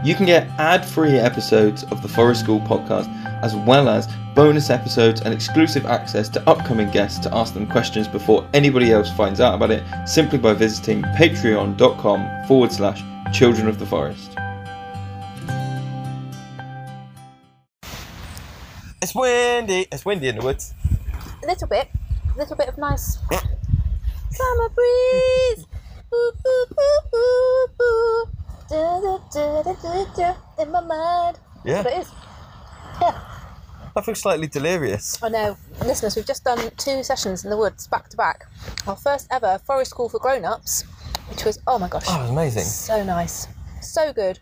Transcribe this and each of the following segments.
You can get ad-free episodes of the Forest School podcast, as well as bonus episodes and exclusive access to upcoming guests to ask them questions before anybody else finds out about it, simply by visiting patreon.com/Children of the Forest. It's windy. It's windy in the woods. A little bit of nice summer breeze. Ooh, ooh, ooh, ooh, ooh. Da, da, da, da, da, da, in my mind. Yeah. That's what it is. Yeah. I feel slightly delirious. I know. Listeners, we've just done 2 sessions in the woods back to back. Our first ever Forest School for grown-ups, which was, oh my gosh. Oh, it was amazing. So nice. So good.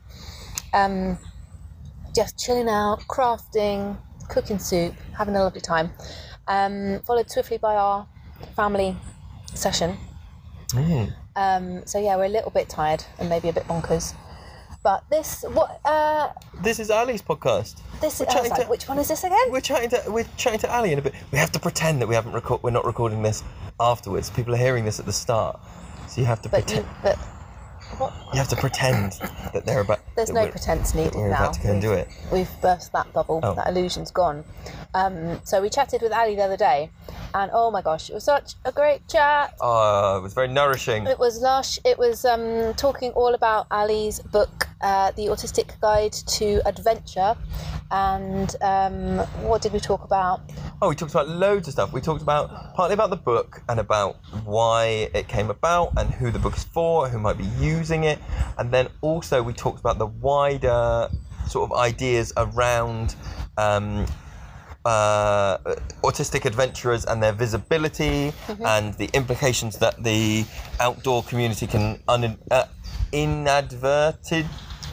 Just chilling out, crafting, cooking soup, having a lovely time. Followed swiftly by our family session. So yeah, we're a little bit tired and maybe a bit bonkers. But this is Ali's podcast. Which one is this again? We're chatting to Ali in a bit. We have to pretend that we're not recording this afterwards. People are hearing this at the start, so you have to pretend. What? You have to pretend that they're about. There's no pretense needed we're now. About to go and do it. We've burst that bubble. Oh. That illusion's gone. So we chatted with Ali the other day, and oh my gosh, it was such a great chat. Oh, it was very nourishing. It was lush. It was talking all about Ali's book, The Autistic Guide to Adventure. And what did we talk about? Oh, we talked about loads of stuff. We talked partly about the book and about why it came about and who the book is for, who might be using it. And then also we talked about the wider sort of ideas around autistic adventurers and their visibility, and the implications that the outdoor community can inadvertently,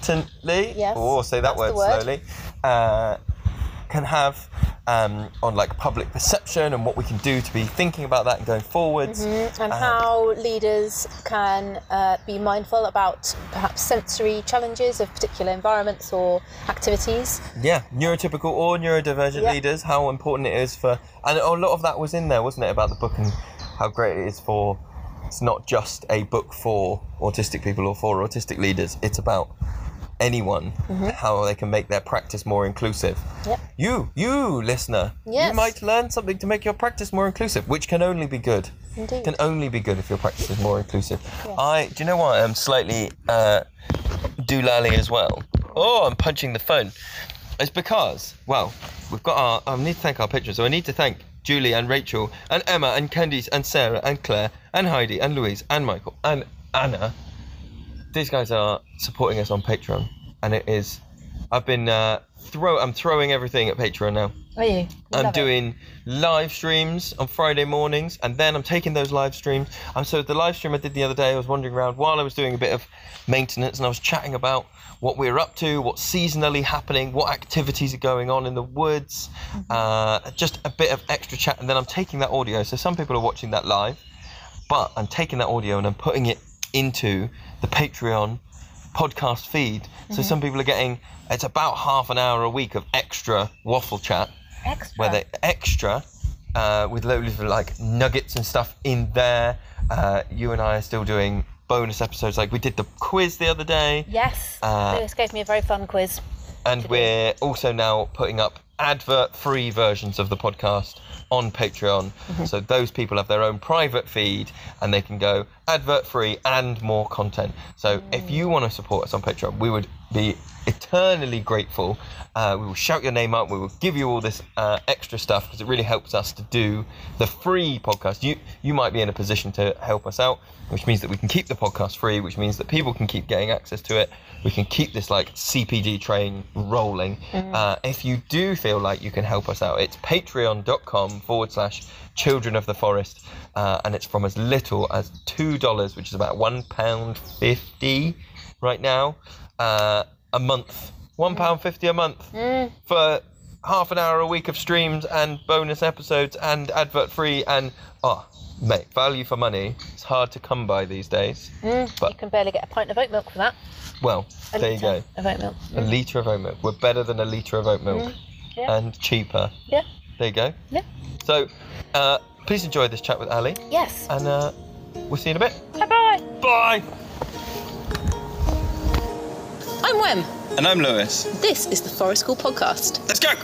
say that word slowly, can have on like public perception and what we can do to be thinking about that and going forwards. And how leaders can be mindful about perhaps sensory challenges of particular environments or activities. Yeah, neurotypical or neurodivergent leaders, how important it is for, and a lot of that was in there, wasn't it, about the book and how great it is for, it's not just a book for autistic people or for autistic leaders, it's about anyone, how they can make their practice more inclusive. Yep. You listener, you might learn something to make your practice more inclusive, which can only be good. Indeed. Can only be good if your practice is more inclusive. Yes. Do you know what? I'm slightly doolally as well. Oh, I'm punching the phone. It's because, well, we've got I need to thank our patrons. So I need to thank Julie and Rachel and Emma and Candice and Sarah and Claire and Heidi and Louise and Michael and Anna. These guys are supporting us on Patreon, and it is. I've been I'm throwing everything at Patreon now. Are you? I'm doing live streams on Friday mornings, and then I'm taking those live streams. So the live stream I did the other day, I was wandering around while I was doing a bit of maintenance, and I was chatting about what we're up to, what's seasonally happening, what activities are going on in the woods, just a bit of extra chat, and then I'm taking that audio. So some people are watching that live, but I'm taking that audio and I'm putting it into the Patreon podcast feed. So some people are getting, it's about half an hour a week of extra waffle chat. Where they with loads of like nuggets and stuff in there. You and I are still doing bonus episodes, like we did the quiz the other day. Yes, Lewis gave me a very fun quiz. And we're also now putting up advert-free versions of the podcast on Patreon. So those people have their own private feed and they can go advert-free and more content. So if you want to support us on Patreon, we would be eternally grateful. We will shout your name out. We will give you all this extra stuff because it really helps us to do the free podcast. You might be in a position to help us out, which means that we can keep the podcast free, which means that people can keep getting access to it. We can keep this like CPD train rolling. If you do feel like you can help us out, it's patreon.com/Children of the Forest. And it's from as little as $2, which is about £1.50 right now, a month. £1.50 a month for half an hour a week of streams and bonus episodes and advert free and mate, value for money. It's hard to come by these days. But you can barely get a pint of oat milk for that. Well, there you go. Of oat milk. A litre of oat milk. We're better than a litre of oat milk. And cheaper. Yeah. There you go. Yeah. So, please enjoy this chat with Ali. Yes. And we'll see you in a bit. Bye-bye. Bye. I'm Wem. And I'm Lewis. This is the Forest School Podcast. Let's go!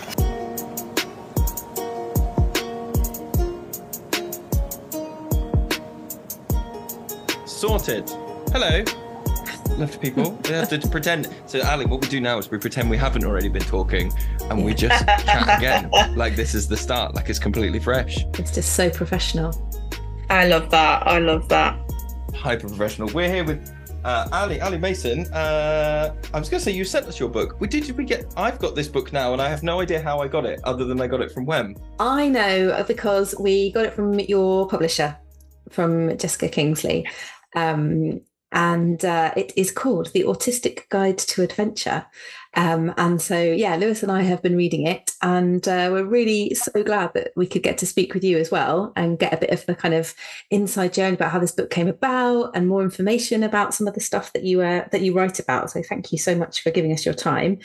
Sorted. Hello. Lovely people. We have to pretend. So, Ali, what we do now is we pretend we haven't already been talking and we just chat again. Like this is the start, like it's completely fresh. It's just so professional. I love that. Hyper professional. We're here with Ali Mason. I was going to say you sent us your book. I've got this book now and I have no idea how I got it other than I got it from Wem. I know because we got it from your publisher, from Jessica Kingsley. And it is called The Autistic Guide to Adventure. And so, Lewis and I have been reading it, and we're really so glad that we could get to speak with you as well and get a bit of the kind of inside journey about how this book came about and more information about some of the stuff that you write about. So thank you so much for giving us your time.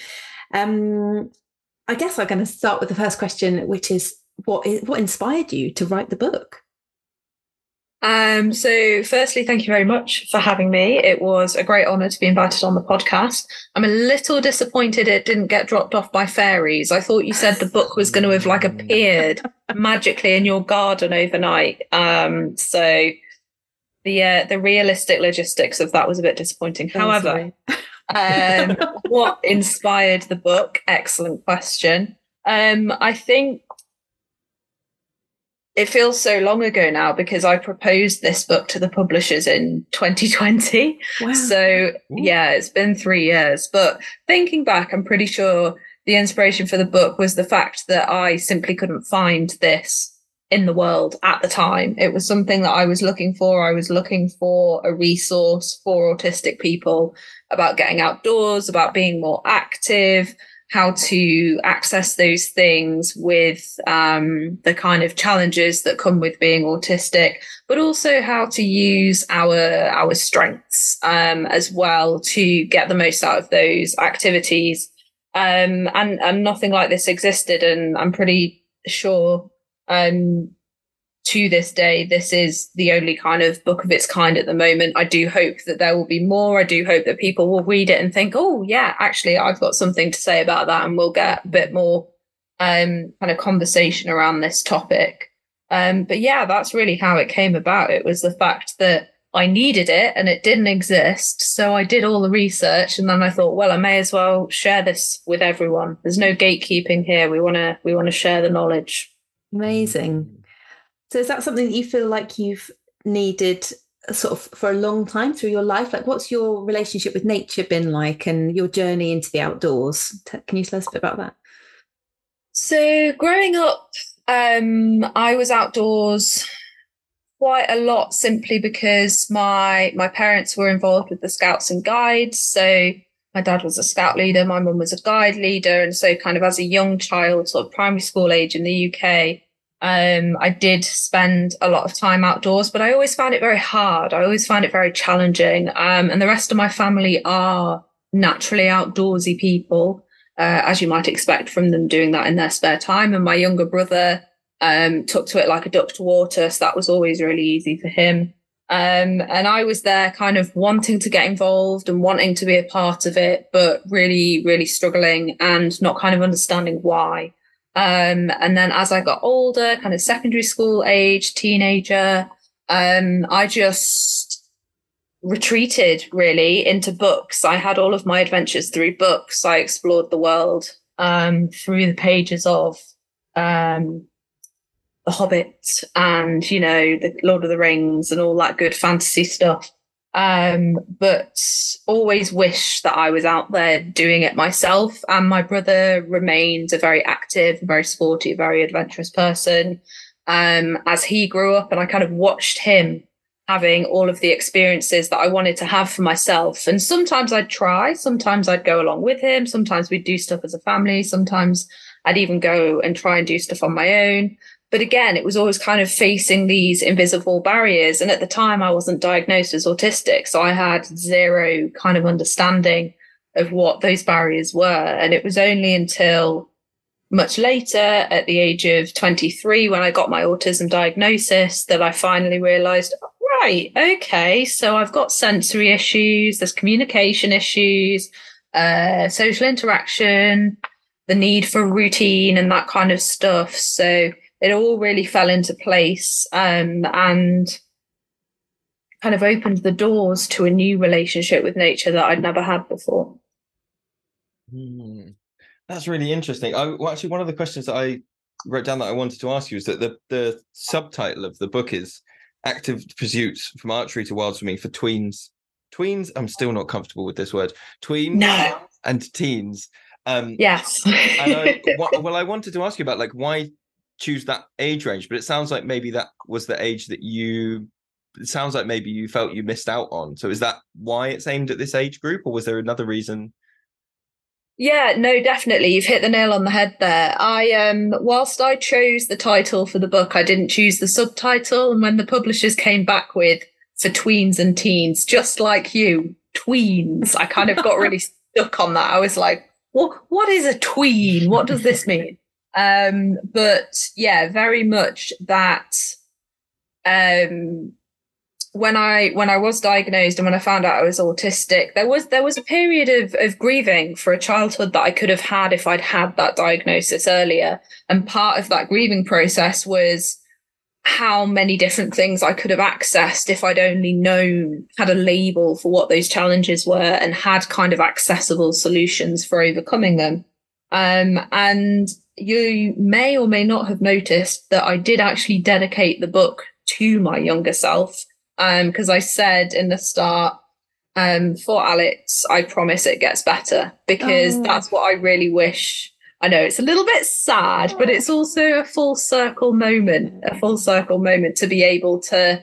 I guess I'm going to start with the first question, which is what inspired you to write the book? So firstly, thank you very much for having me. It was a great honour to be invited on the podcast. I'm a little disappointed it didn't get dropped off by fairies. I thought you said the book was going to have appeared magically in your garden overnight. So the realistic logistics of that was a bit disappointing. However, what inspired the book? Excellent question. I think it feels so long ago now because I proposed this book to the publishers in 2020. Wow. So it's been 3 years. But thinking back, I'm pretty sure the inspiration for the book was the fact that I simply couldn't find this in the world at the time. It was something that I was looking for. I was looking for a resource for autistic people about getting outdoors, about being more active, how to access those things with the kind of challenges that come with being autistic, but also how to use our strengths as well to get the most out of those activities. And nothing like this existed. And I'm pretty sure to this day, this is the only kind of book of its kind at the moment. I do hope that there will be more. I do hope that people will read it and think, oh, yeah, actually, I've got something to say about that. And we'll get a bit more kind of conversation around this topic. But that's really how it came about. It was the fact that I needed it and it didn't exist. So I did all the research and then I thought, well, I may as well share this with everyone. There's no gatekeeping here. We want to share the knowledge. Amazing. So is that something that you feel like you've needed sort of for a long time through your life? Like, what's your relationship with nature been like and your journey into the outdoors? Can you tell us a bit about that? So growing up, I was outdoors quite a lot simply because my parents were involved with the Scouts and Guides. So my dad was a Scout leader, my mum was a guide leader. And so kind of as a young child, sort of primary school age in the UK, I did spend a lot of time outdoors, but I always found it very hard. I always found it very challenging. And the rest of my family are naturally outdoorsy people, as you might expect from them doing that in their spare time. And my younger brother took to it like a duck to water. So that was always really easy for him. And I was there kind of wanting to get involved and wanting to be a part of it, but really, really struggling and not kind of understanding why. And then as I got older, kind of secondary school age, teenager, I just retreated really into books. I had all of my adventures through books. I explored the world through the pages of The Hobbit and, the Lord of the Rings and all that good fantasy stuff. But always wish that I was out there doing it myself. And my brother remained a very active, very sporty, very adventurous person as he grew up. And I kind of watched him having all of the experiences that I wanted to have for myself. And sometimes I'd try, sometimes I'd go along with him. Sometimes we'd do stuff as a family. Sometimes I'd even go and try and do stuff on my own. But again, it was always kind of facing these invisible barriers. And at the time, I wasn't diagnosed as autistic. So I had zero kind of understanding of what those barriers were. And it was only until much later, at the age of 23, when I got my autism diagnosis, that I finally realized, right, okay, so I've got sensory issues, there's communication issues, social interaction, the need for routine and that kind of stuff. So it all really fell into place, and kind of opened the doors to a new relationship with nature that I'd never had before. That's really interesting. Actually, one of the questions that I wrote down that I wanted to ask you is that the subtitle of the book is Active Pursuits from Archery to Wild Swimming for Tweens. Tweens, I'm still not comfortable with this word. Tweens and teens. Yes. I wanted to ask you about, like, why choose that age range? But it sounds like maybe that was the age that it sounds like maybe you felt you missed out on. So is that why it's aimed at this age group, or was there another reason? Yeah, no, definitely. You've hit the nail on the head there. Whilst I chose the title for the book, I didn't choose the subtitle. And when the publishers came back with for tweens and teens, just like you, tweens, I kind of got really stuck on that. I was like, what is a tween? What does this mean? But yeah, very much that when I was diagnosed and when I found out I was autistic, there was a period of grieving for a childhood that I could have had if I'd had that diagnosis earlier. And part of that grieving process was how many different things I could have accessed if I'd only had a label for what those challenges were and had kind of accessible solutions for overcoming them. And you may or may not have noticed that I did actually dedicate the book to my younger self. Because I said in the start, for Alex, I promise it gets better, because that's what I really wish. I know it's a little bit sad, but it's also a full circle moment to be able to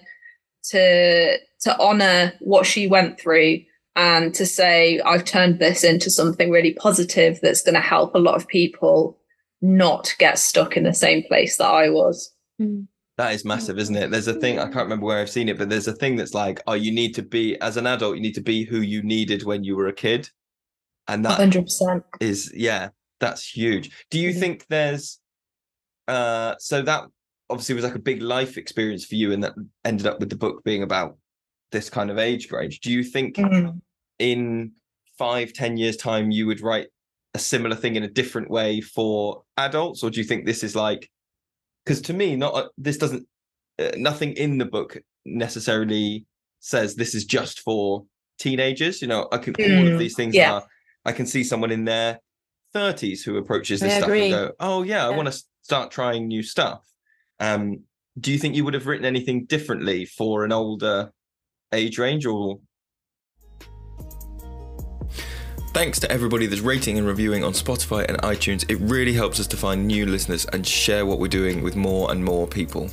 honor what she went through and to say, I've turned this into something really positive that's going to help a lot of people not get stuck in the same place that I was. That is massive, isn't it? There's a thing, I can't remember where I've seen it, but there's a thing that's like, you need to be, as an adult, you need to be who you needed when you were a kid. And that 100% is, that's huge. Do you think there's, so that obviously was like a big life experience for you, and that ended up with the book being about this kind of age range. Do you think in 5-10 years time, you would write a similar thing in a different way for adults? Or do you think this is like, because to me, nothing in the book necessarily says this is just for teenagers. You know, all of these things are, I can see someone in their 30s who approaches this stuff and go, I want to start trying new stuff. Do you think you would have written anything differently for an older age range, or? Thanks to everybody that's rating and reviewing on Spotify and iTunes. It really helps us to find new listeners and share what we're doing with more and more people.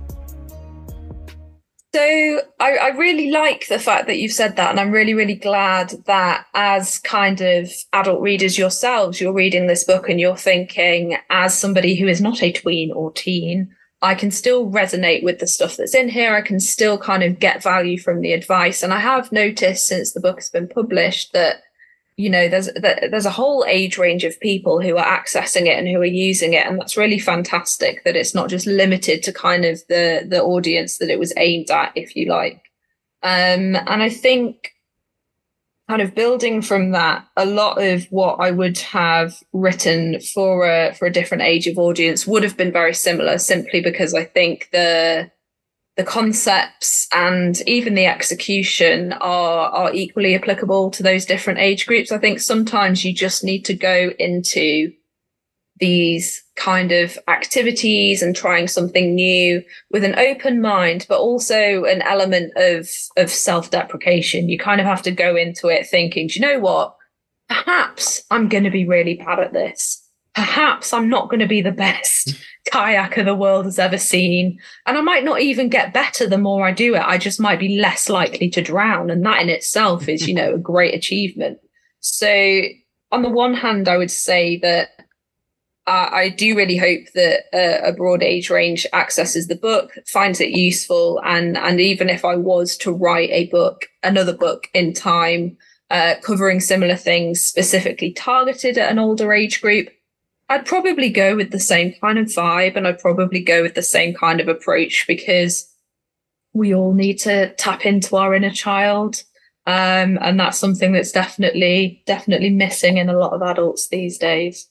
So I really like the fact that you've said that, and I'm really, really glad that as kind of adult readers yourselves, you're reading this book and you're thinking, as somebody who is not a tween or teen, I can still resonate with the stuff that's in here. I can still kind of get value from the advice. And I have noticed since the book has been published that, you know, there's a whole age range of people who are accessing it and who are using it. And that's really fantastic that it's not just limited to kind of the audience that it was aimed at, if you like. And I think kind of building from that, a lot of what I would have written for a different age of audience would have been very similar, simply because I think the concepts and even the execution are equally applicable to those different age groups. I think sometimes you just need to go into these kind of activities and trying something new with an open mind, but also an element of self-deprecation. You kind of have to go into it thinking, do you know what? Perhaps I'm going to be really bad at this. Perhaps I'm not going to be the best kayaker the world has ever seen. And I might not even get better the more I do it. I just might be less likely to drown. And that in itself is, you know, a great achievement. So on the one hand, I would say that I do really hope that a broad age range accesses the book, finds it useful. And even if I was to write another book in time, covering similar things specifically targeted at an older age group, I'd probably go with the same kind of vibe, and I'd probably go with the same kind of approach, because we all need to tap into our inner child. And that's something that's definitely missing in a lot of adults these days.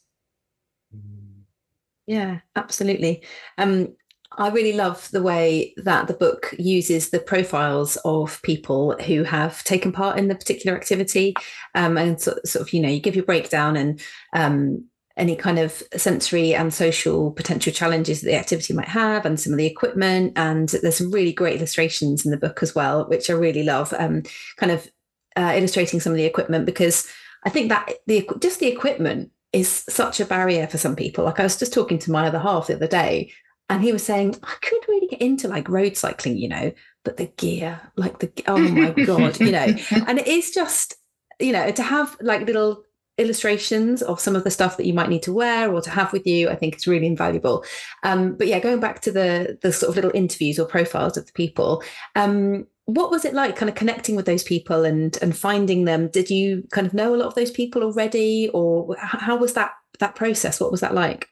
Yeah, absolutely. I really love the way that the book uses the profiles of people who have taken part in the particular activity, and sort of, you give your breakdown and any kind of sensory and social potential challenges that the activity might have, and some of the equipment. And there's some really great illustrations in the book as well, which I really love, kind of illustrating some of the equipment, because I think that just the equipment is such a barrier for some people. Like, I was just talking to my other half the other day, and he was saying, I could really get into like road cycling, but the gear, oh my God, and it is just, to have like little illustrations of some of the stuff that you might need to wear or to have with you, I think it's really invaluable. But yeah, going back to the sort of little interviews or profiles of the people, what was it like kind of connecting with those people and finding them? Did you kind of know a lot of those people already, or how was that process? What was that like?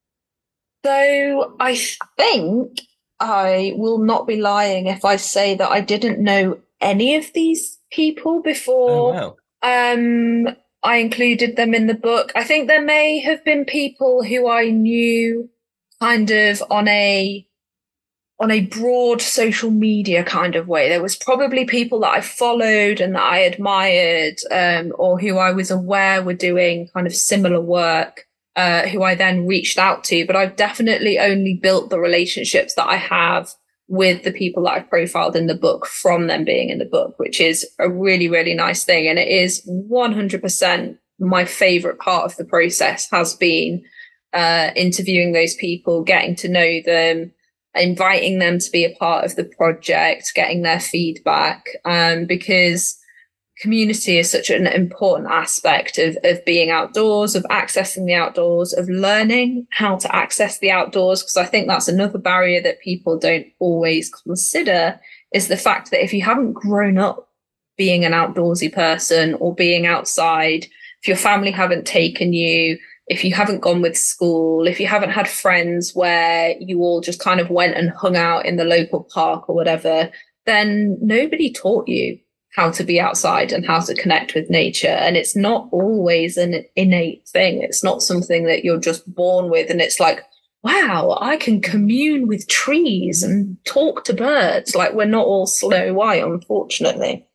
So I think I will not be lying if I say that I didn't know any of these people before. Oh, wow. I included them in the book. I think there may have been people who I knew kind of on a broad social media kind of way. There was probably people that I followed and that I admired, or who I was aware were doing kind of similar work, who I then reached out to. But I've definitely only built the relationships that I have with the people that I've profiled in the book from them being in the book, which is a really, really nice thing. And it is 100% my favorite part of the process has been interviewing those people, getting to know them, inviting them to be a part of the project, getting their feedback, because community is such an important aspect of being outdoors, of accessing the outdoors, of learning how to access the outdoors. Because I think that's another barrier that people don't always consider, is the fact that if you haven't grown up being an outdoorsy person or being outside, if your family haven't taken you, if you haven't gone with school, if you haven't had friends where you all just kind of went and hung out in the local park or whatever, then nobody taught you how to be outside and how to connect with nature. And it's not always an innate thing. It's not something that you're just born with. And it's like, wow, I can commune with trees and talk to birds. Like, we're not all Snow White, unfortunately.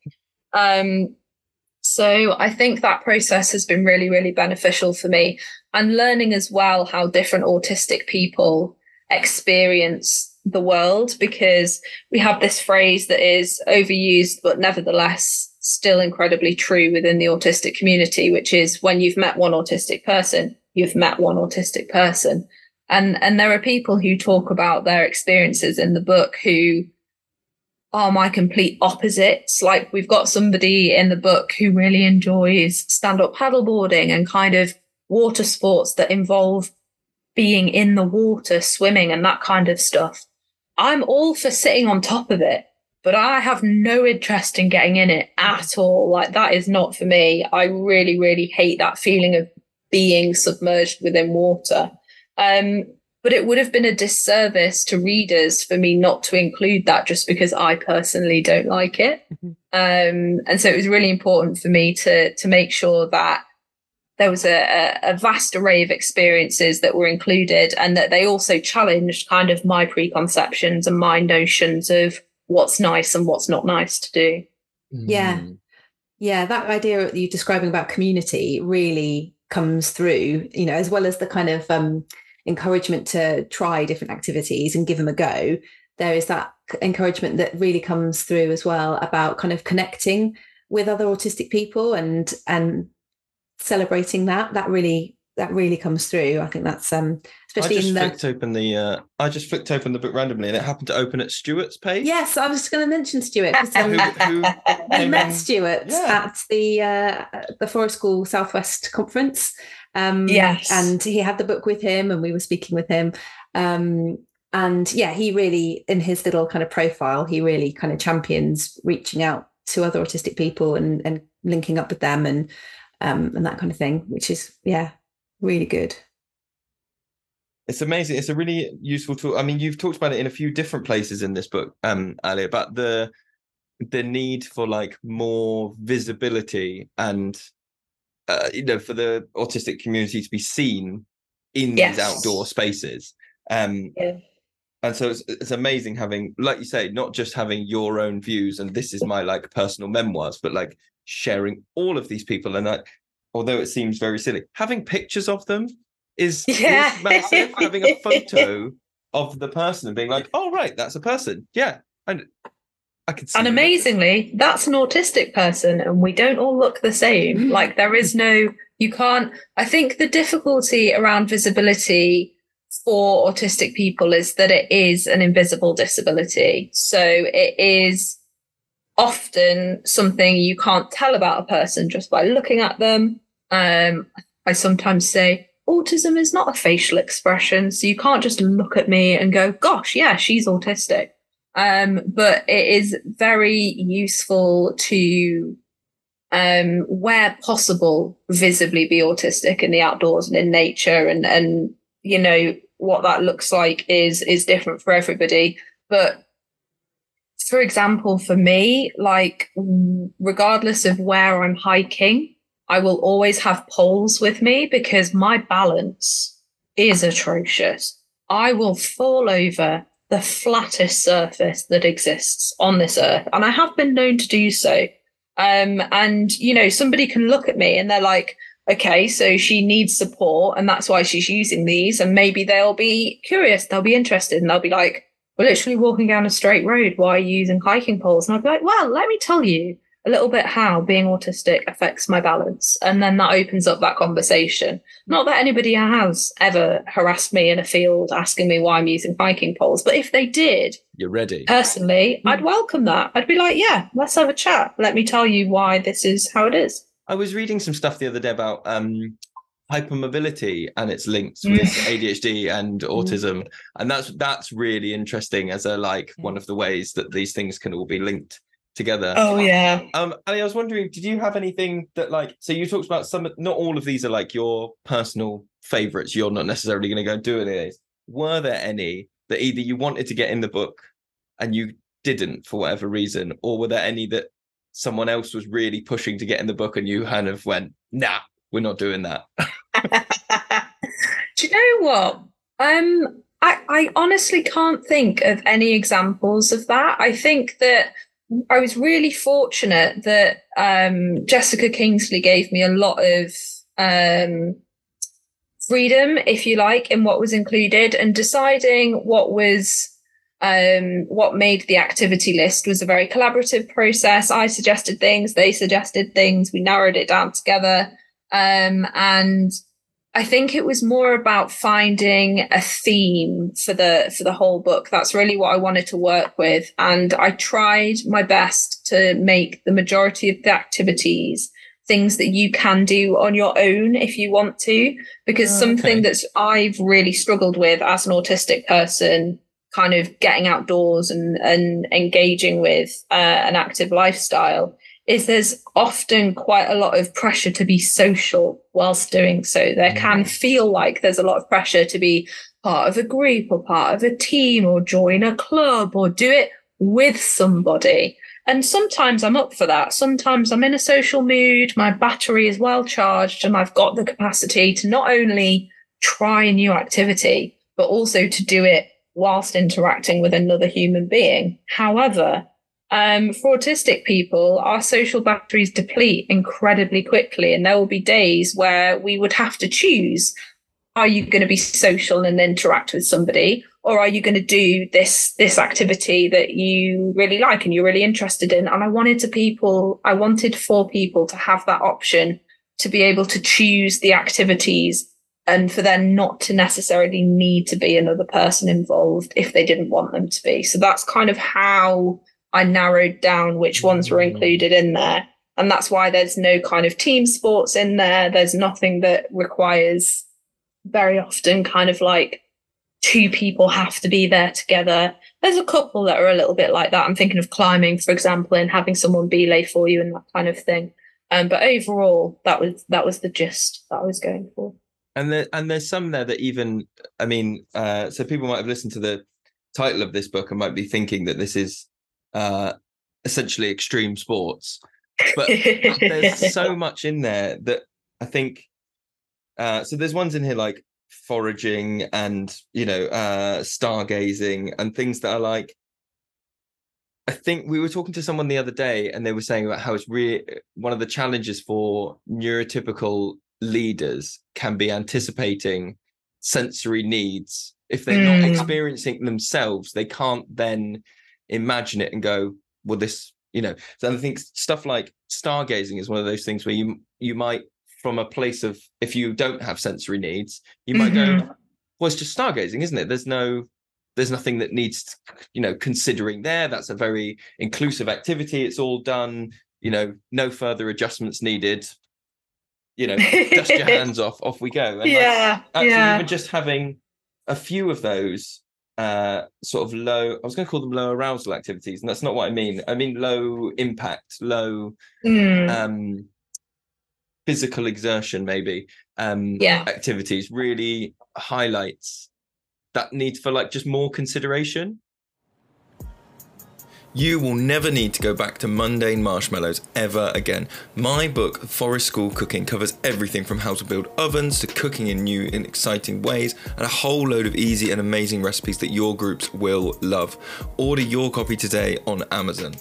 So I think that process has been really, really beneficial for me, and learning as well how different autistic people experience the world, because we have this phrase that is overused, but nevertheless still incredibly true within the autistic community, which is, when you've met one autistic person, you've met one autistic person. And there are people who talk about their experiences in the book who are my complete opposites. Like, we've got somebody in the book who really enjoys stand-up paddleboarding and kind of water sports that involve being in the water, swimming and that kind of stuff. I'm all for sitting on top of it, but I have no interest in getting in it at all. Like, that is not for me. I really, really hate that feeling of being submerged within water. But it would have been a disservice to readers for me not to include that, just because I personally don't like it. And so it was really important for me to make sure that there was a vast array of experiences that were included, and that they also challenged kind of my preconceptions and my notions of what's nice and what's not nice to do. Yeah. Yeah, that idea that you're describing about community really comes through, as well as the kind of encouragement to try different activities and give them a go. There is that encouragement that really comes through as well about kind of connecting with other autistic people and celebrating that really comes through. I think that's especially I just flicked open the book randomly, and it happened to open at Stuart's page. Yes, I was going to mention Stuart. who we met Stuart at the Forest School Southwest conference. Yes, and he had the book with him, and we were speaking with him. And yeah, he really, in his little kind of profile, he really kind of champions reaching out to other autistic people and linking up with them and that kind of thing, which is really good. It's amazing. It's a really useful tool. I mean, you've talked about it in a few different places in this book, Ali, about the the need for like more visibility and for the autistic community to be seen in these outdoor spaces. And so it's amazing having, like you say, not just having your own views and this is my like personal memoirs, but like sharing all of these people. And although it seems very silly, having pictures of them is massive. Having a photo of the person and being like, oh right, that's a person. Yeah. And I can see. And amazingly, that's an autistic person, and we don't all look the same. Like there is no, you can't. I think the difficulty around visibility for autistic people is that it is an invisible disability. So it is often something you can't tell about a person just by looking at them. I sometimes say autism is not a facial expression, so you can't just look at me and go, gosh, yeah, she's autistic. But it is very useful to, where possible, visibly be autistic in the outdoors and in nature, and you know what that looks like is different for everybody. But for example, for me, like regardless of where I'm hiking, I will always have poles with me because my balance is atrocious. I will fall over the flattest surface that exists on this earth, and I have been known to do so. And you know, somebody can look at me and they're like, okay, so she needs support and that's why she's using these. And maybe they'll be curious, they'll be interested, and they'll be like, we're literally walking down a straight road. Why are you using hiking poles? And I'll be like, well, let me tell you a little bit how being autistic affects my balance. And then that opens up that conversation. Not that anybody has ever harassed me in a field asking me why I'm using hiking poles, but if they did, you're ready. Personally, I'd welcome that. I'd be like, yeah, let's have a chat. Let me tell you why this is how it is. I was reading some stuff the other day about hypermobility and its links with ADHD and autism, and that's really interesting as a like one of the ways that these things can all be linked together. Oh yeah. Ali, I was wondering, did you have anything that like, so you talked about some, not all of these are like your personal favorites, you're not necessarily going to go and do any of these. Were there any that either you wanted to get in the book and you didn't for whatever reason, or were there any that someone else was really pushing to get in the book and you kind of went, nah, we're not doing that? Do you know what? I honestly can't think of any examples of that. I think that I was really fortunate that Jessica Kingsley gave me a lot of freedom, if you like, in what was included, and deciding what made the activity list was a very collaborative process. I suggested things, they suggested things, we narrowed it down together. And I think it was more about finding a theme for the whole book. That's really what I wanted to work with. And I tried my best to make the majority of the activities things that you can do on your own if you want to, because something that I've really struggled with as an autistic person, kind of getting outdoors and engaging with an active lifestyle, is there's often quite a lot of pressure to be social whilst doing so. There can feel like there's a lot of pressure to be part of a group or part of a team or join a club or do it with somebody. And sometimes I'm up for that. Sometimes I'm in a social mood, my battery is well charged, and I've got the capacity to not only try a new activity, but also to do it whilst interacting with another human being. However, for autistic people, our social batteries deplete incredibly quickly, and there will be days where we would have to choose: are you going to be social and interact with somebody, or are you going to do this activity that you really like and you're really interested in? And I wanted for people to have that option, to be able to choose the activities, and for there not to necessarily need to be another person involved if they didn't want them to be. So that's kind of how I narrowed down which ones were included in there. And that's why there's no kind of team sports in there. There's nothing that requires, very often, kind of like two people have to be there together. There's a couple that are a little bit like that. I'm thinking of climbing, for example, and having someone belay for you and that kind of thing. But overall, that was the gist that I was going for. And there's some there that even, I mean, so people might have listened to the title of this book and might be thinking that this is essentially extreme sports. But there's so much in there that I think, so there's ones in here like foraging and, stargazing and things that are like, I think we were talking to someone the other day and they were saying about how it's really one of the challenges for neurotypical leaders can be anticipating sensory needs. If they're not experiencing themselves, they can't then imagine it and go, well, this, so I think stuff like stargazing is one of those things where you might, from a place of, if you don't have sensory needs, you might go, well, it's just stargazing, isn't it? There's nothing that needs, considering there. That's a very inclusive activity. It's all done, no further adjustments needed. Dust your hands off we go. And even just having a few of those sort of low, I was going to call them low arousal activities, and that's not what I mean. I mean low impact, low physical exertion, maybe activities really highlights that need for like just more consideration. You will never need to go back to mundane marshmallows ever again. My book, Forest School Cooking, covers everything from how to build ovens to cooking in new and exciting ways, and a whole load of easy and amazing recipes that your groups will love. Order your copy today on Amazon.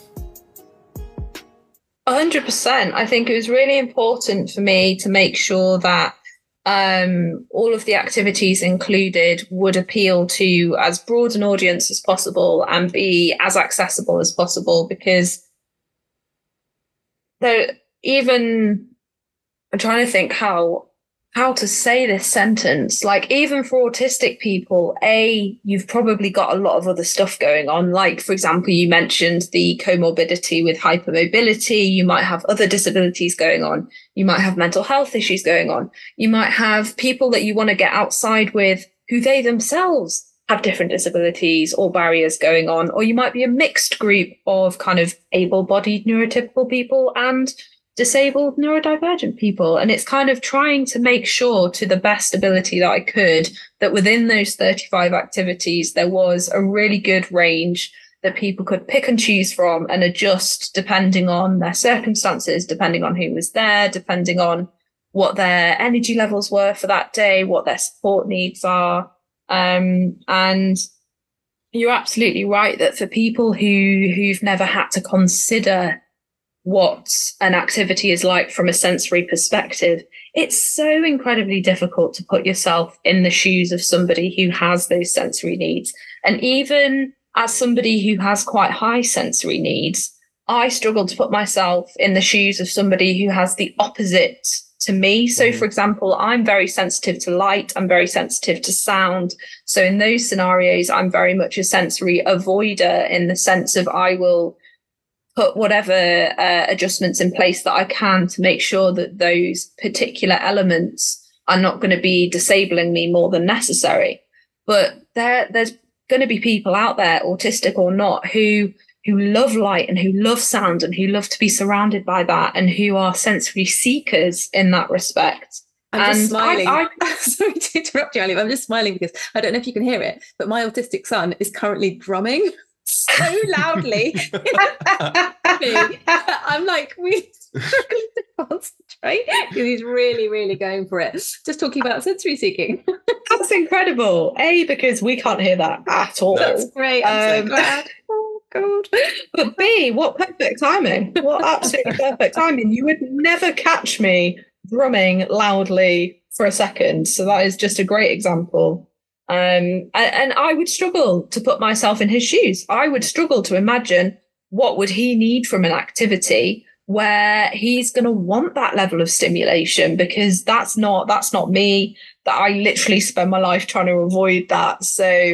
100%. I think it was really important for me to make sure that all of the activities included would appeal to as broad an audience as possible and be as accessible as possible, because I'm trying to think how to say this sentence. Like, even for autistic people, you've probably got a lot of other stuff going on. Like, for example, you mentioned the comorbidity with hypermobility. You might have other disabilities going on. You might have mental health issues going on. You might have people that you want to get outside with who they themselves have different disabilities or barriers going on. Or you might be a mixed group of kind of able-bodied neurotypical people and disabled neurodivergent people. And it's kind of trying to make sure, to the best ability that I could, that within those 35 activities there was a really good range that people could pick and choose from and adjust depending on their circumstances, depending on who was there, depending on what their energy levels were for that day, what their support needs are. And you're absolutely right that for people who've never had to consider what an activity is like from a sensory perspective, it's so incredibly difficult to put yourself in the shoes of somebody who has those sensory needs. And even as somebody who has quite high sensory needs, I struggle to put myself in the shoes of somebody who has the opposite to me. So, for example, I'm very sensitive to light. I'm very sensitive to sound. So in those scenarios, I'm very much a sensory avoider, in the sense of I will put whatever adjustments in place that I can to make sure that those particular elements are not going to be disabling me more than necessary. But there's going to be people out there, autistic or not, who love light and who love sound and who love to be surrounded by that and who are sensory seekers in that respect. I'm just smiling. Sorry to interrupt you, Ali, but I'm just smiling because I don't know if you can hear it, but my autistic son is currently drumming so loudly. I'm like, we struggling to concentrate because he's really, really going for it. Just talking about sensory seeking. That's incredible. Because we can't hear that at all. That's great. I'm so glad. Oh God. But B, what perfect timing. What absolutely perfect timing. You would never catch me drumming loudly for a second. So that is just a great example. And I would struggle to put myself in his shoes. I would struggle to imagine what would he need from an activity where he's going to want that level of stimulation, because that's not me. That I literally spend my life trying to avoid that. So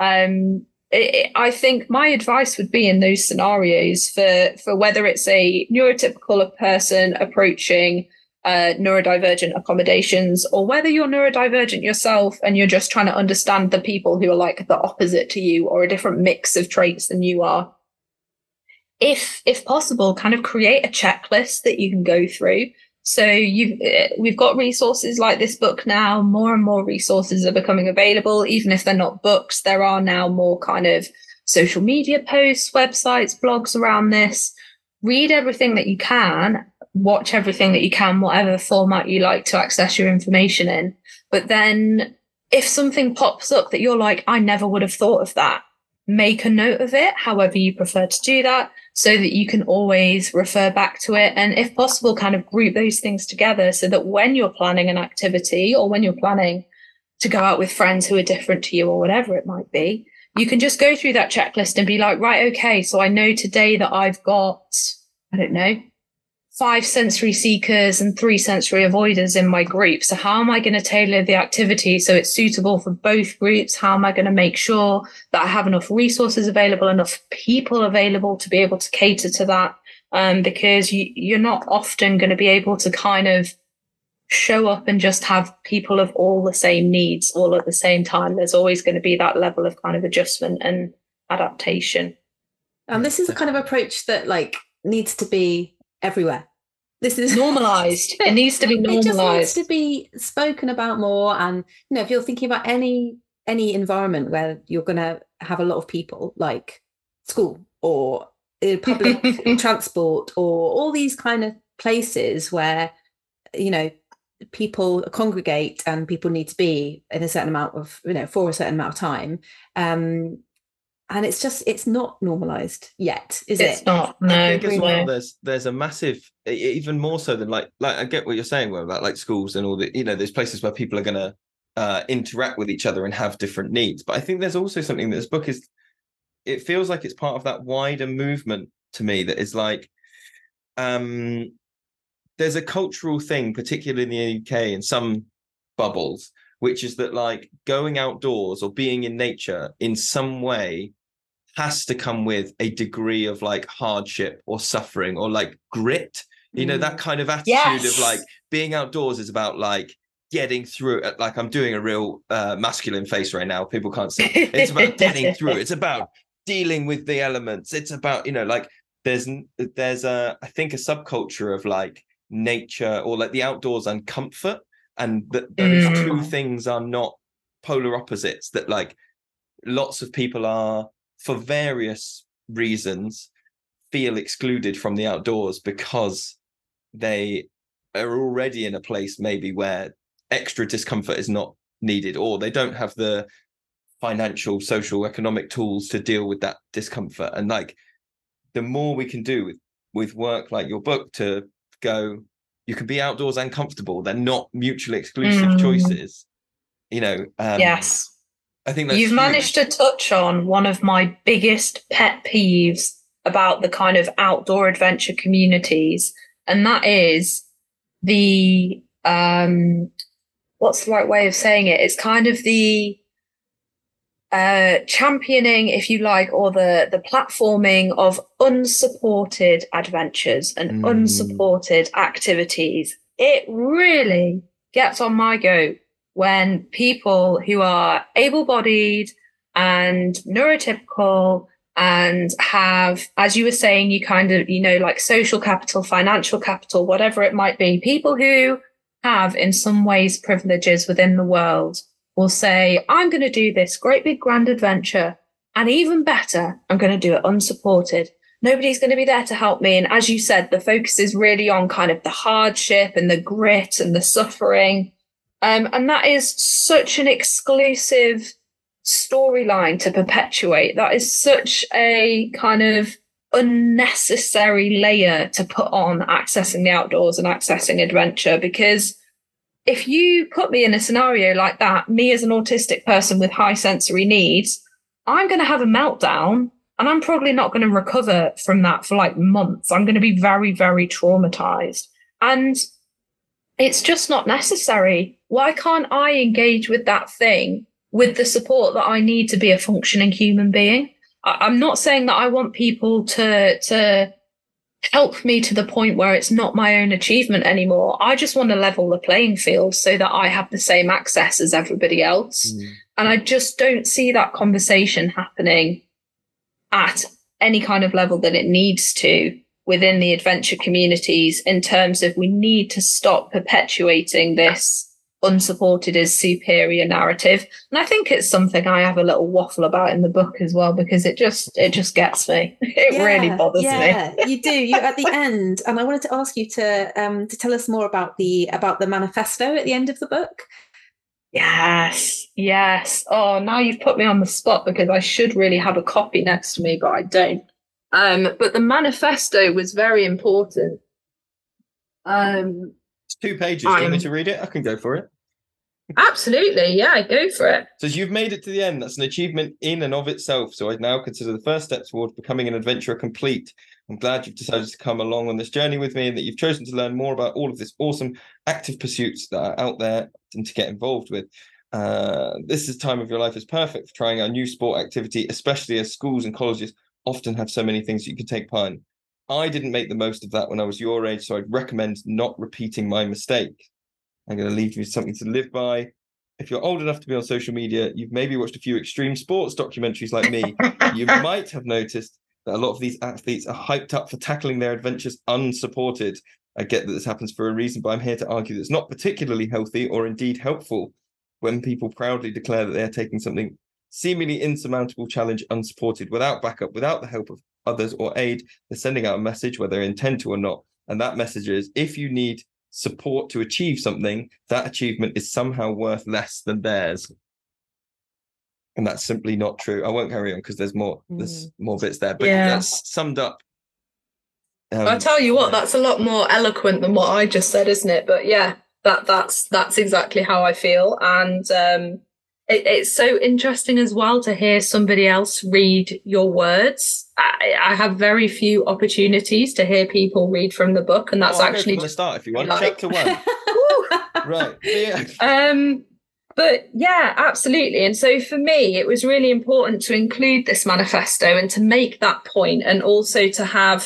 I think my advice would be in those scenarios for whether it's a neurotypical person approaching neurodivergent accommodations, or whether you're neurodivergent yourself and you're just trying to understand the people who are like the opposite to you or a different mix of traits than you are. If possible, kind of create a checklist that you can go through. So we've got resources like this book now. More and more resources are becoming available. Even if they're not books, there are now more kind of social media posts, websites, blogs around this. Read everything that you can, watch everything that you can, whatever format you like to access your information in. But then if something pops up that you're like, I never would have thought of that, make a note of it, however you prefer to do that, so that you can always refer back to it. And if possible, kind of group those things together so that when you're planning an activity or when you're planning to go out with friends who are different to you or whatever it might be, you can just go through that checklist and be like, right, okay, so I know today that I've got, I don't know, 5 sensory seekers and 3 sensory avoiders in my group. So how am I going to tailor the activity so it's suitable for both groups? How am I going to make sure that I have enough resources available, enough people available to be able to cater to that? Because you're not often going to be able to kind of show up and just have people of all the same needs all at the same time. There's always going to be that level of kind of adjustment and adaptation. And this is a kind of approach that like needs to be everywhere. This is normalized. It needs to be normalized. It just needs to be spoken about more. And you know, if you're thinking about any environment where you're going to have a lot of people, like school or public transport or all these kind of places where, you know, people congregate and people need to be in a certain amount of, you know, for a certain amount of time. And it's not normalized yet, is it? It's not. No. I think as well, there's a massive, even more so than like I get what you're saying about like schools and all the, you know, there's places where people are going to interact with each other and have different needs. But I think there's also something that this book is, it feels like it's part of that wider movement to me that is like, there's a cultural thing, particularly in the UK in some bubbles, which is that like going outdoors or being in nature in some way has to come with a degree of like hardship or suffering or like grit, you know, that kind of attitude of like being outdoors is about like getting through it. Like I'm doing a real masculine face right now. People can't see. It's about getting through. It's about dealing with the elements. It's about, you know, like there's a, I think a subculture of like nature or like the outdoors and comfort. And that those two things are not polar opposites, that like lots of people are, for various reasons, feel excluded from the outdoors because they are already in a place maybe where extra discomfort is not needed, or they don't have the financial, social, economic tools to deal with that discomfort. And like the more we can do with work like your book to go, you can be outdoors and comfortable. They're not mutually exclusive choices. You know, yes. I think that's You've managed to touch on one of my biggest pet peeves about the kind of outdoor adventure communities. And that is the, what's the right way of saying it? It's kind of the championing, if you like, or the platforming of unsupported adventures and unsupported activities. It really gets on my goat when people who are able-bodied and neurotypical and have, as you were saying, you kind of, you know, like social capital, financial capital, whatever it might be, people who have in some ways privileges within the world will say, I'm going to do this great big grand adventure, and even better, I'm going to do it unsupported. Nobody's going to be there to help me. And as you said, the focus is really on kind of the hardship and the grit and the suffering. And that is such an exclusive storyline to perpetuate. That is such a kind of unnecessary layer to put on accessing the outdoors and accessing adventure, because if you put me in a scenario like that, me as an autistic person with high sensory needs, I'm going to have a meltdown and I'm probably not going to recover from that for like months. I'm going to be very, very traumatized. And it's just not necessary. Why can't I engage with that thing with the support that I need to be a functioning human being? I'm not saying that I want people to help me to the point where it's not my own achievement anymore. I just want to level the playing field so that I have the same access as everybody else. And I just don't see that conversation happening at any kind of level that it needs to within the adventure communities, in terms of we need to stop perpetuating this unsupported is superior narrative. And I think it's something I have a little waffle about in the book as well, because it just gets me. It really bothers me. You do. You at the end, and I wanted to ask you to tell us more about the manifesto at the end of the book. Yes. Oh, now you've put me on the spot, because I should really have a copy next to me, but I don't. But the manifesto was very important. It's 2 pages. Do you want me to read it? I can go for it. Absolutely, yeah, go for it. So you've made it to the end. That's an achievement in and of itself. So I now consider the first step towards becoming an adventurer complete. I'm glad you've decided to come along on this journey with me, and that you've chosen to learn more about all of this awesome active pursuits that are out there and to get involved with. This time of your life is perfect for trying a new sport activity, especially as schools and colleges often have so many things that you can take part in. I didn't make the most of that when I was your age, so I'd recommend not repeating my mistake. I'm going to leave you with something to live by. If you're old enough to be on social media, you've maybe watched a few extreme sports documentaries like me. You might have noticed that a lot of these athletes are hyped up for tackling their adventures unsupported. I get that this happens for a reason, but I'm here to argue that it's not particularly healthy or indeed helpful when people proudly declare that they are taking something seemingly insurmountable challenge unsupported, without backup, without the help of others or aid. They're sending out a message, whether they intend to or not. And that message is, if you need support to achieve something, that achievement is somehow worth less than theirs. And that's simply not true. I won't carry on because there's more bits there, but that's summed up. I'll tell you what, that's a lot more eloquent than what I just said, isn't it? But yeah, that's exactly how I feel. And it's so interesting as well to hear somebody else read your words. I have very few opportunities to hear people read from the book, and that's actually to start if you want. Chapter 1. Right. Yeah. But yeah, absolutely. And so for me, it was really important to include this manifesto and to make that point, and also to have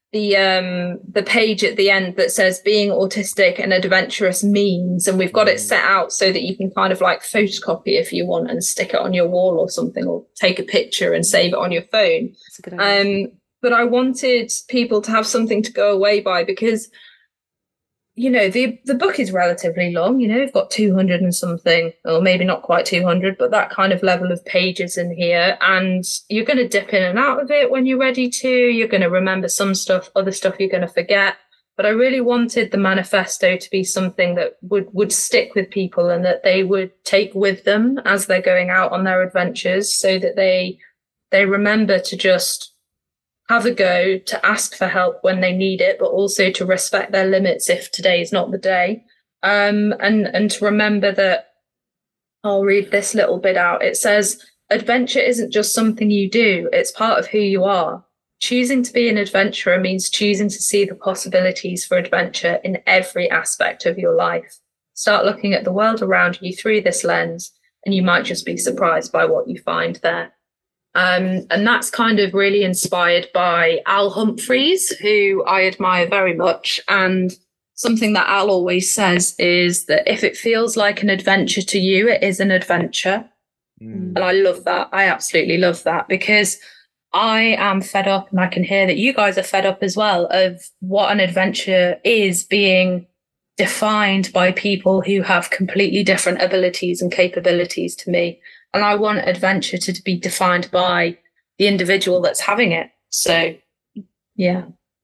the page at the end that says being autistic and adventurous means, and we've got it set out so that you can kind of like photocopy if you want and stick it on your wall or something, or take a picture and save it on your phone. That's a good idea. But I wanted people to have something to go away by, because you know, the book is relatively long. You know, we've got 200 and something, or maybe not quite 200, but that kind of level of pages in here. And you're going to dip in and out of it when you're ready to. You're going to remember some stuff, other stuff you're going to forget. But I really wanted the manifesto to be something that would stick with people, and that they would take with them as they're going out on their adventures, so that they remember to just have a go, to ask for help when they need it, but also to respect their limits if today is not the day. And to remember that, I'll read this little bit out. It says, adventure isn't just something you do, it's part of who you are. Choosing to be an adventurer means choosing to see the possibilities for adventure in every aspect of your life. Start looking at the world around you through this lens, and you might just be surprised by what you find there. And that's kind of really inspired by Al Humphreys, who I admire very much. And something that Al always says is that if it feels like an adventure to you, it is an adventure. And I love that. I absolutely love that, because I am fed up, and I can hear that you guys are fed up as well, of what an adventure is being defined by people who have completely different abilities and capabilities to me. And I want adventure to be defined by the individual that's having it. So, yeah.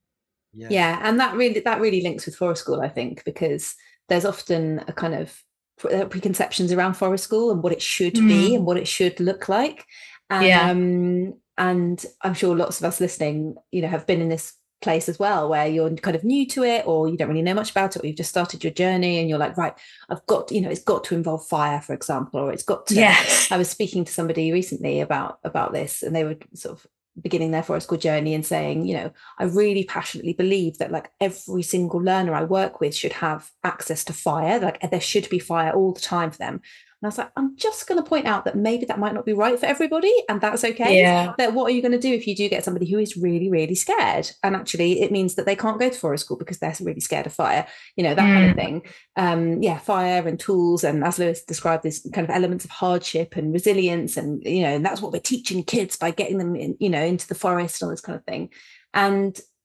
And that really links with Forest School, I think, because there's often a kind of preconceptions around Forest School and what it should be and what it should look like. And I'm sure lots of us listening, you know, have been in this place as well, where you're kind of new to it, or you don't really know much about it, or you've just started your journey and you're like, right, I've got, you know, it's got to involve fire, for example, or it's got to. I was speaking to somebody recently about this, and they were sort of beginning their Forest School journey and saying, you know, I really passionately believe that like every single learner I work with should have access to fire, like there should be fire all the time for them. And I was like, I'm just going to point out that maybe that might not be right for everybody, and that's okay. But what are you going to do if you do get somebody who is really, really scared? And actually, it means that they can't go to Forest School because they're really scared of fire, you know, that kind of thing. Fire and tools, and as Lewis described, this kind of elements of hardship and resilience, and, you know, and that's what we're teaching kids by getting them in, you know, into the forest and all this kind of thing. And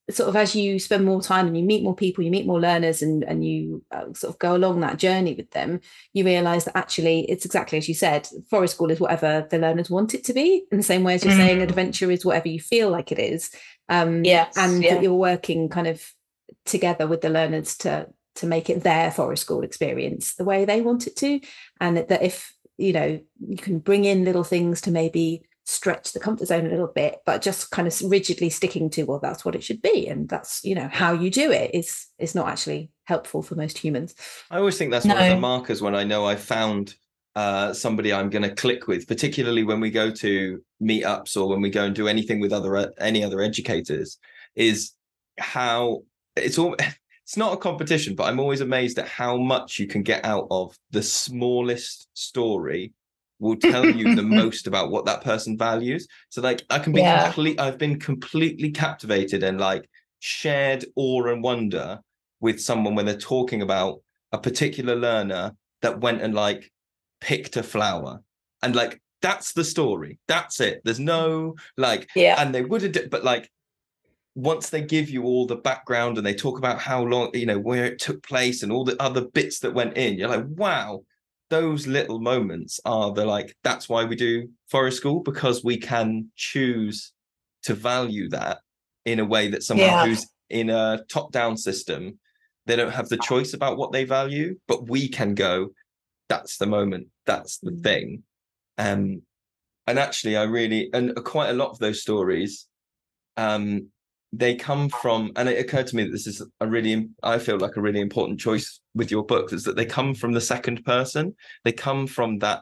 sort of as you spend more time and you meet more people, you meet more learners, and you sort of go along that journey with them, you realize that actually it's exactly as you said, forest school is whatever the learners want it to be, in the same way as you're saying adventure is whatever you feel like it is. That you're working kind of together with the learners to make it their forest school experience the way they want it to, and that if you can bring in little things to maybe stretch the comfort zone a little bit, but just kind of rigidly sticking to, well, that's what it should be, and that's how you do it is not actually helpful for most humans. I always think that's one of the markers when I know I've found somebody I'm going to click with, particularly when we go to meetups or when we go and do anything with any other educators, is how it's not a competition, but I'm always amazed at how much you can get out of the smallest story will tell you the most about what that person values. So like I can be I've been completely captivated and like shared awe and wonder with someone when they're talking about a particular learner that went and like picked a flower, and like that's the story, that's it, there's no like and they wouldn't, but like once they give you all the background and they talk about how long, where it took place and all the other bits that went in, you're like, wow, those little moments are that's why we do forest school, because we can choose to value that in a way that someone who's in a top-down system, they don't have the choice about what they value, but we can go, that's the moment, that's the thing. And actually and quite a lot of those stories, they come from, and it occurred to me that this is I feel like a really important choice with your book, is that they come from the second person. They come from that,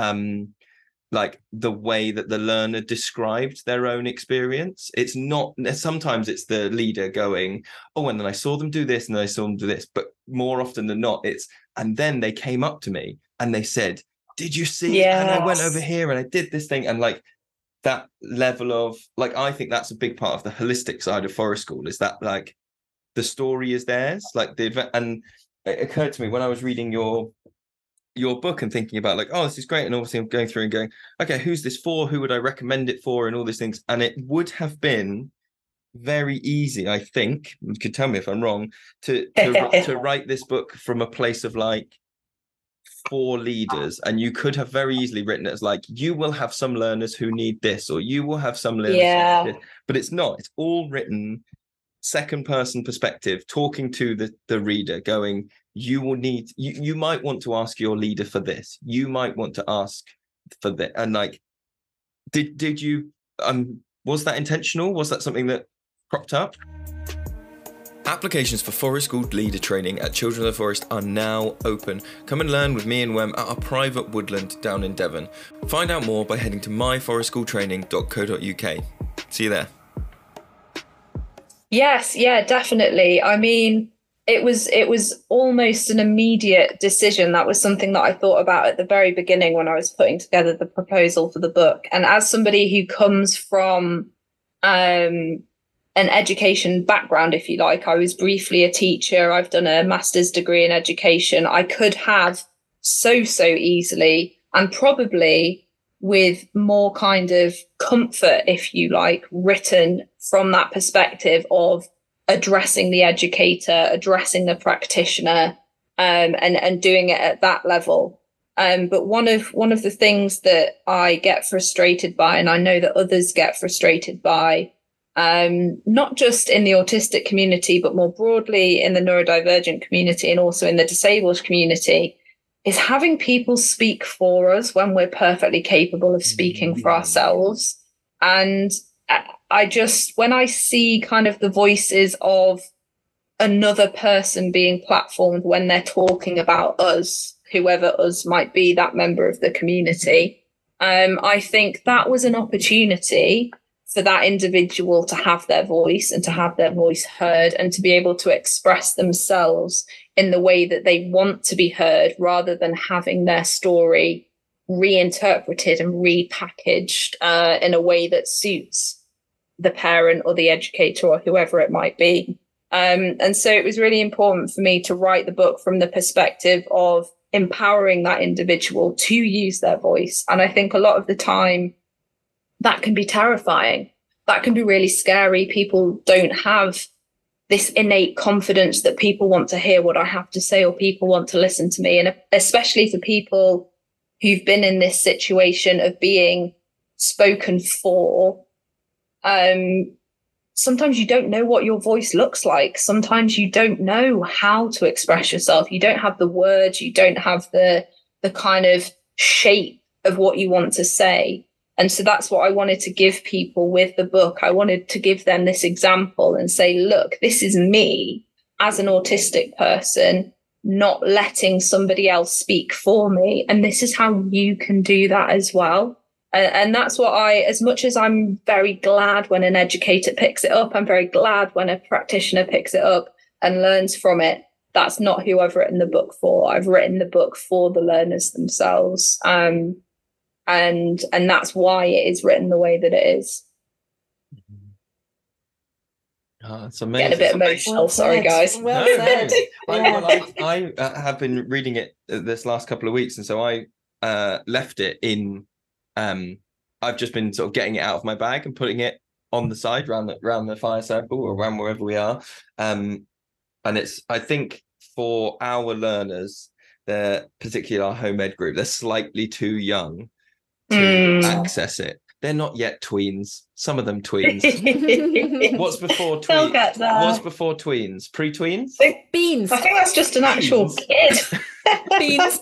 like the way that the learner described their own experience. It's not, sometimes it's the leader going, oh, and then I saw them do this and then I saw them do this. But more often than not, it's, and then they came up to me and they said, did you see? And I went over here and I did this thing. And like, that level of like, I think that's a big part of the holistic side of forest school, is that like the story is theirs, like and it occurred to me when I was reading your book and thinking about like, oh, this is great, and obviously I'm going through and going, okay, who's this for, who would I recommend it for, and all these things, and it would have been very easy, I think, you could tell me if I'm wrong, to write this book from a place of like 4 leaders, and you could have very easily written it as like, you will have some learners who need this, or you will have some learners who need this. But it's not, it's all written second person perspective, talking to the reader, going, you will need, you might want to ask your leader for this, you might want to ask for that. And like, did you was that intentional? Was that something that cropped up? Applications for Forest School leader training at Children of the Forest are now open. Come and learn with me and Wem at our private woodland down in Devon. Find out more by heading to myforestschooltraining.co.uk. See you there. Yes, yeah, definitely. I mean, it was almost an immediate decision. That was something that I thought about at the very beginning when I was putting together the proposal for the book. And as somebody who comes from an education background, if you like, I was briefly a teacher. I've done a master's degree in education. I could have so easily, and probably with more kind of comfort, if you like, written from that perspective of addressing the educator, addressing the practitioner, and doing it at that level. But one of the things that I get frustrated by, and I know that others get frustrated by, not just in the autistic community, but more broadly in the neurodivergent community and also in the disabled community, is having people speak for us when we're perfectly capable of speaking for ourselves. And I just, when I see kind of the voices of another person being platformed when they're talking about us, whoever us might be, that member of the community, I think that was an opportunity for that individual to have their voice and to have their voice heard and to be able to express themselves in the way that they want to be heard, rather than having their story reinterpreted and repackaged in a way that suits the parent or the educator or whoever it might be. And so it was really important for me to write the book from the perspective of empowering that individual to use their voice. And I think a lot of the time that can be terrifying. That can be really scary. People don't have this innate confidence that people want to hear what I have to say, or people want to listen to me. And especially for people who've been in this situation of being spoken for, sometimes you don't know what your voice looks like. Sometimes you don't know how to express yourself. You don't have the words, you don't have the kind of shape of what you want to say. And so that's what I wanted to give people with the book. I wanted to give them this example and say, look, this is me as an autistic person, not letting somebody else speak for me. And this is how you can do that as well. And that's what as much as I'm very glad when an educator picks it up, I'm very glad when a practitioner picks it up and learns from it. That's not who I've written the book for. I've written the book for the learners themselves. And that's why it is written the way that it is. Oh, it's amazing. Getting a bit emotional. Sorry, guys. Well No, said. I have been reading it this last couple of weeks, and so I left it in. I've just been sort of getting it out of my bag and putting it on the side around the fire circle or around wherever we are. And it's, I think, for our learners, they're particularly our home ed group, they're slightly too young to access it. They're not yet tweens. Some of them tweens. What's before tweens? They'll get there. What's before tweens? Pre-tweens? Beans. I think that's just an actual kid. Beans.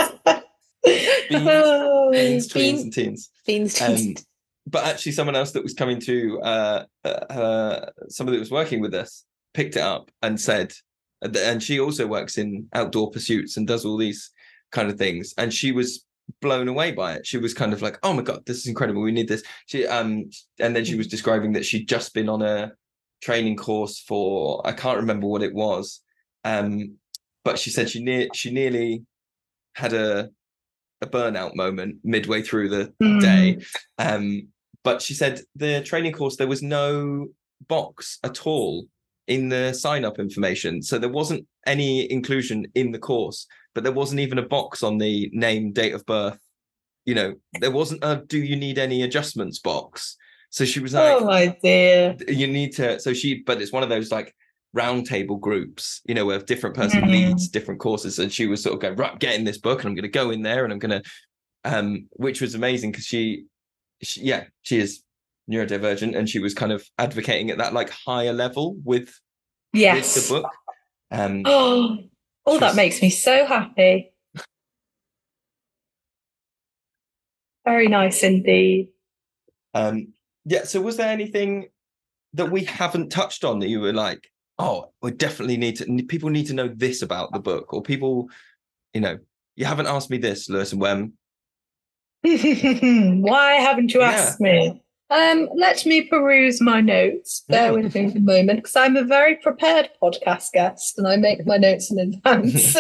Beans, tweens, and teens. Beans. But actually, someone else that was coming to somebody that was working with us picked it up and said, and she also works in outdoor pursuits and does all these kind of things, and she was blown away by it. She was kind of like, oh my god, this is incredible, we need this. She and then she was describing that she'd just been on a training course for, I can't remember what it was, but she said she nearly had a burnout moment midway through the day. But she said the training course, there was no box at all in the sign-up information, so there wasn't any inclusion in the course, but there wasn't even a box on the name, date of birth. You know, there wasn't a do you need any adjustments box. So she was like, oh my dear, you need to. But it's one of those like round table groups, you know, where a different person leads different courses, and she was sort of going, right, get in this book and I'm going to go in there and I'm going to which was amazing because she is neurodivergent, and she was kind of advocating at that like higher level with the book. That makes me so happy. Very nice indeed. So was there anything that we haven't touched on that you were like, oh, we definitely people need to know this about the book, or people, you know, you haven't asked me this, Lewis and Wem. Why haven't you asked me? Let me peruse my notes. Bear with me for a moment, because I'm a very prepared podcast guest and I make my notes in advance.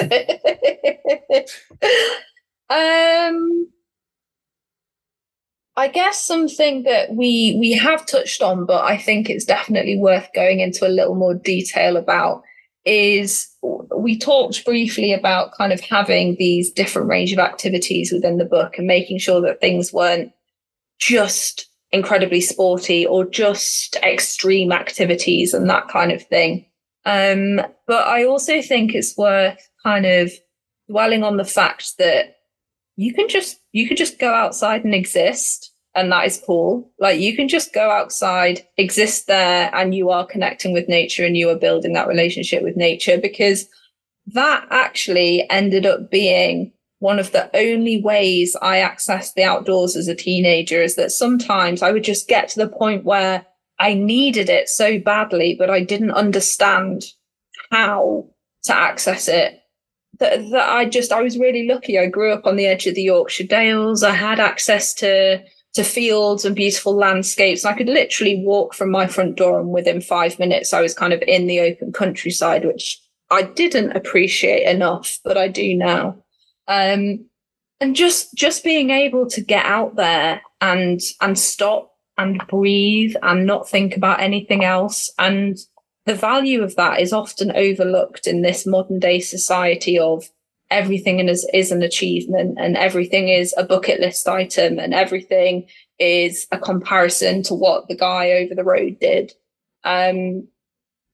I guess something that we have touched on, but I think it's definitely worth going into a little more detail about, is we talked briefly about kind of having these different range of activities within the book and making sure that things weren't just incredibly sporty or just extreme activities and that kind of thing. But I also think it's worth kind of dwelling on the fact that you can just go outside and exist, and that is cool. Like, you can just go outside, exist there, and you are connecting with nature and you are building that relationship with nature, because that actually ended up being one of the only ways I accessed the outdoors as a teenager. Is that sometimes I would just get to the point where I needed it so badly, but I didn't understand how to access it. I was really lucky. I grew up on the edge of the Yorkshire Dales. I had access to fields and beautiful landscapes. I could literally walk from my front door, and within 5 minutes I was kind of in the open countryside, which I didn't appreciate enough, but I do now. And just being able to get out there and stop and breathe and not think about anything else. And the value of that is often overlooked in this modern day society of everything is an achievement, and everything is a bucket list item, and everything is a comparison to what the guy over the road did. And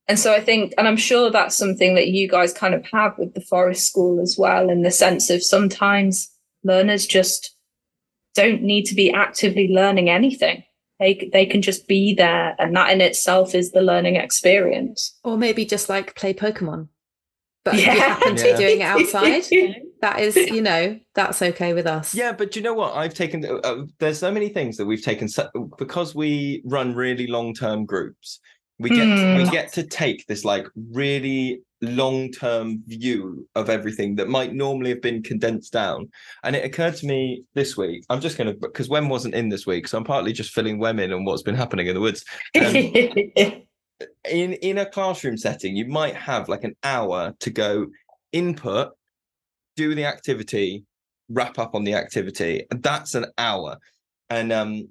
And so I think, and I'm sure that's something that you guys kind of have with the Forest School as well, in the sense of sometimes learners just don't need to be actively learning anything. They can just be there, and that in itself is the learning experience. Or maybe just like play Pokemon. But if you happen to be doing it outside, that is, that's okay with us. Yeah, but do you know what? I've taken, there's so many things that we've taken, because we run really long-term groups, we get to take this like really long-term view of everything that might normally have been condensed down. And it occurred to me this week, I'm just going to, because Wem wasn't in this week, so I'm partly just filling Wem in on what's been happening in the woods. In a classroom setting, you might have like an hour to go input, do the activity, wrap up on the activity, and that's an hour. And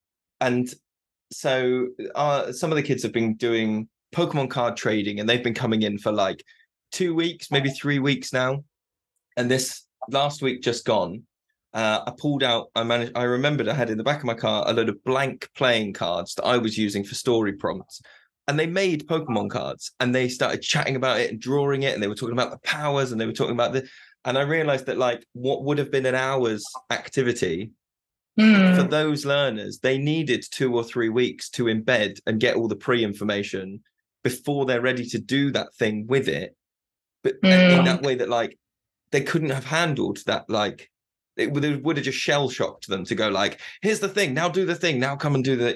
so some of the kids have been doing Pokemon card trading, and they've been coming in for like 2 weeks, maybe 3 weeks now. And this last week just gone, I pulled out, I remembered I had in the back of my car a load of blank playing cards that I was using for story prompts. And they made Pokemon cards, and they started chatting about it and drawing it, and they were talking about the powers, and they were talking about and I realized that like what would have been an hour's activity for those learners, they needed 2 or 3 weeks to embed and get all the pre-information before they're ready to do that thing with it. But in that way that like they couldn't have handled that, like it would have just shell shocked them to go like, here's the thing, now do the thing, now come and do the,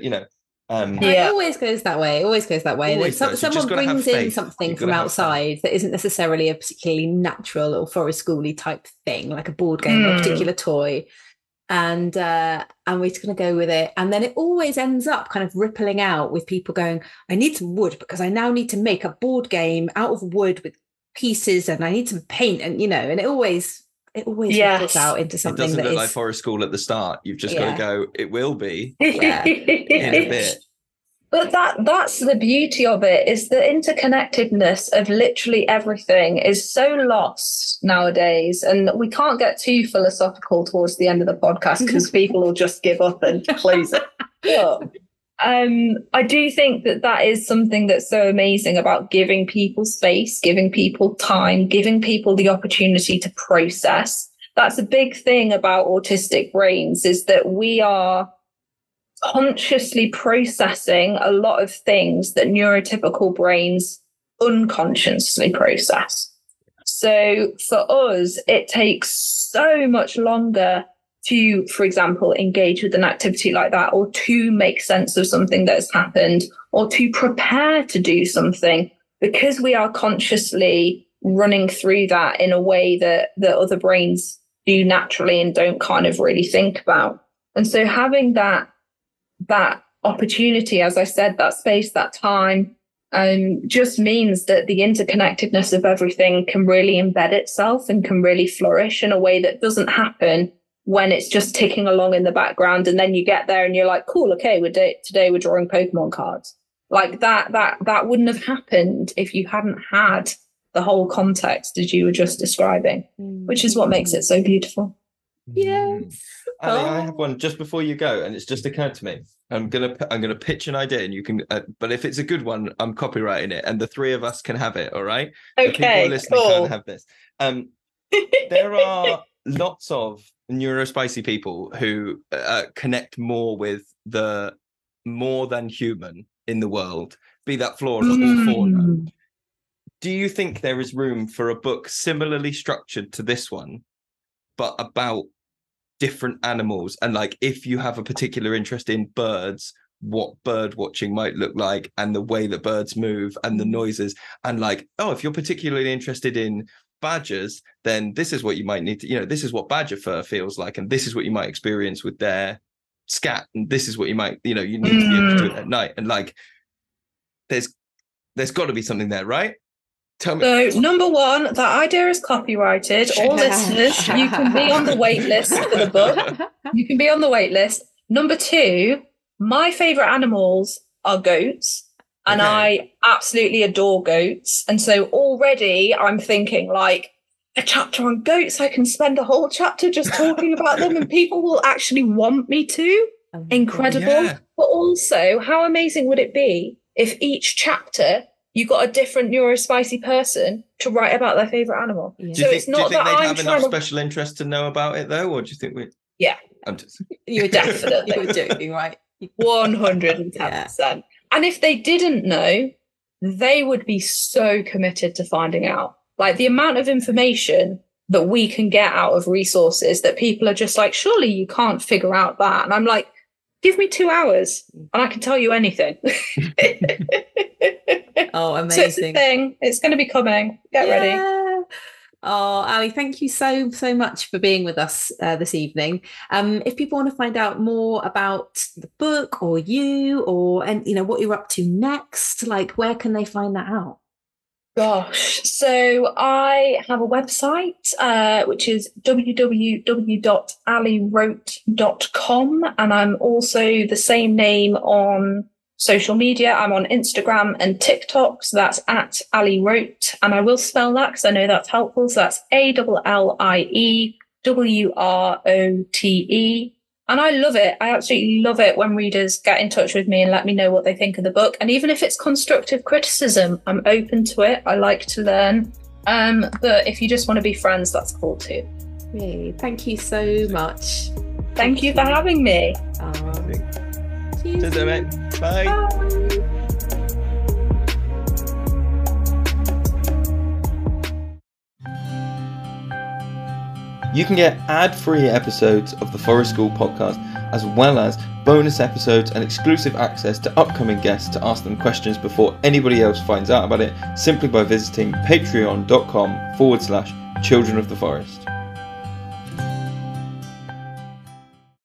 It always goes that way. Someone brings in something from outside that isn't necessarily a particularly natural or Forest Schooly type thing, like a board game or a particular toy, and we're just going to go with it. And then it always ends up kind of rippling out with people going, I need some wood because I now need to make a board game out of wood with pieces, and I need some paint, and and it always ripples out into something that doesn't look like Forest School at the start. You've just got to go, it will be in a bit. But that's the beauty of it, is the interconnectedness of literally everything is so lost nowadays. And we can't get too philosophical towards the end of the podcast because people will just give up and close it. But I do think that is something that's so amazing about giving people space, giving people time, giving people the opportunity to process. That's a big thing about autistic brains, is that we are consciously processing a lot of things that neurotypical brains unconsciously process. So for us, it takes so much longer to, for example, engage with an activity like that, or to make sense of something that's happened, or to prepare to do something, because we are consciously running through that in a way that other brains do naturally and don't kind of really think about. And so having that opportunity, as I said, that space, that time, just means that the interconnectedness of everything can really embed itself and can really flourish in a way that doesn't happen when it's just ticking along in the background, and then you get there and you're like, cool, okay, today we're drawing Pokemon cards. Like that wouldn't have happened if you hadn't had the whole context as you were just describing, which is what makes it so beautiful. Yes. Ali, I have one just before you go, and it's just occurred to me. I'm gonna pitch an idea, and you can. But if it's a good one, I'm copywriting it, and the three of us can have it. All right. Okay. The people listening cool. can't have this. There are lots of neurospicy people who connect more with the more than human in the world, be that flora or fauna. Do you think there is room for a book similarly structured to this one, but about different animals? And like, if you have a particular interest in birds, what bird watching might look like, and the way that birds move and the noises, and like, oh, if you're particularly interested in badgers, then this is what you might need to, this is what badger fur feels like, and this is what you might experience with their scat, and this is what you might, you need to be able to do it at night. And like, there's got to be something there, right? Tell me. So, number one, that idea is copyrighted. All listeners, you can be on the wait list for the book. You can be on the wait list. Number two, my favorite animals are goats, and I absolutely adore goats. And so already I'm thinking like a chapter on goats. I can spend a whole chapter just talking about them, and people will actually want me to. Incredible. Yeah. But also, how amazing would it be if each chapter you got a different neurospicy person to write about their favourite animal. Yeah. So it's not that they'd I'm have trying enough to... special interest to know about it though, or do you think we? Yeah. I'm just. You're definitely. You were joking, right? 110%. And if they didn't know, they would be so committed to finding out. Like the amount of information that we can get out of resources that people are just like, surely you can't figure out that. And I'm like, give me 2 hours and I can tell you anything. Oh, amazing. So it's a thing. It's going to be coming. Get ready. Oh, Ali, thank you so much for being with us this evening. If people want to find out more about the book or you, or what you're up to next, like where can they find that out? Gosh, so I have a website which is www.aliwrote.com, and I'm also the same name on social media. I'm on Instagram and TikTok, so that's at Ali Wrote, and I will spell that because I know that's helpful. So that's ALLIEWROTE. And I love it. I absolutely love it when readers get in touch with me and let me know what they think of the book. And even if it's constructive criticism, I'm open to it. I like to learn. But if you just want to be friends, that's cool too. Yay. Thank you so much. Thank you for having me. Cheers, mate. Bye. Bye. You can get ad-free episodes of the Forest School podcast, as well as bonus episodes and exclusive access to upcoming guests to ask them questions before anybody else finds out about it, simply by visiting patreon.com/Children of the Forest.